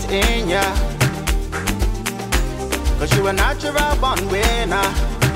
in ya. Cause you a natural born winner.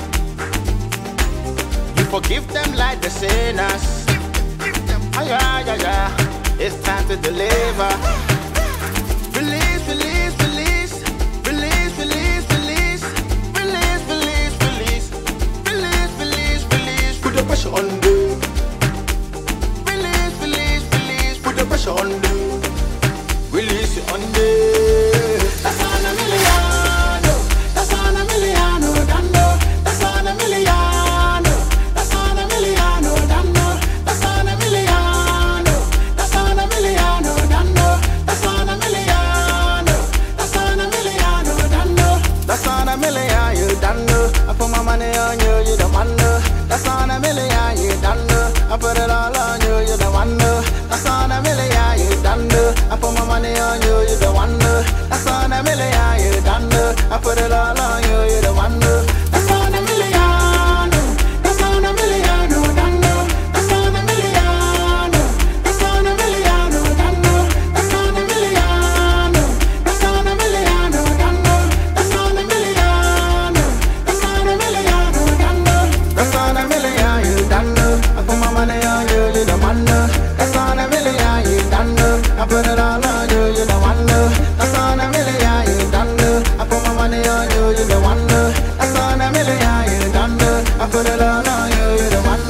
You forgive them like the sinners. Ah, yeah, yeah, yeah. It's time to deliver. Release, release, release. Release, release, release. Release, release, release. Release, release, release. Put the pressure on them. Release, release, release. Put the pressure on them. Release it on them. That's on a million. That's on a million. That's on a million. That's on a million. That's on a million. That's on a million. That's on a million. That's on a million. That's on a million. You done. I put my money on you. You the one. That's on a million. You done. I put it all on you. You the one. That's on a million. You done. I put my money on you. You the one. That's on a million. You done. I put it all on you. You the one. That's on a million. That's on a million. Done. That's on a million. That's on a million. Done. That's on a million. That's on a million. Done. That's on a million. That's on a million. Done. That's on a million. You done. I put my money on you. You the one. That's on a million. You done. I put it all on you. You the one. That's on a million. You done. I put my money on you. You the one. That's on a million. You done. I put it all on you. You the one.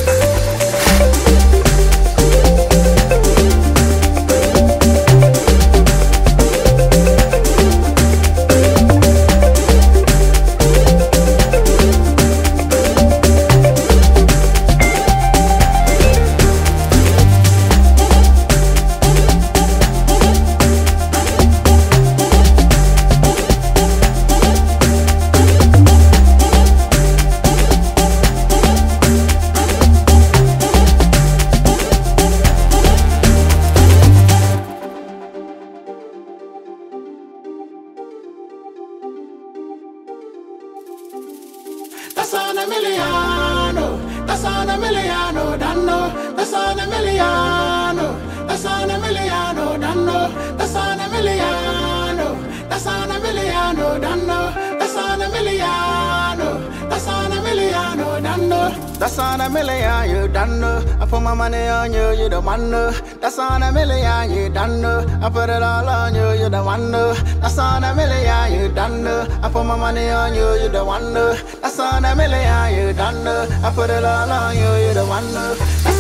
That's on a million. That's on a million. Done. That's on a million. That's on a million. Done. That's on a million. That's on a million. Done. That's on a million. That's on a million. Done. That's on a million. You done. I put my money on you. You the one. That's on a million. You done. I put it all on you. You the one. That's on a million. You done. I put my money on you. You the one. That's on a million. You done. I put it all on you. You the one. That's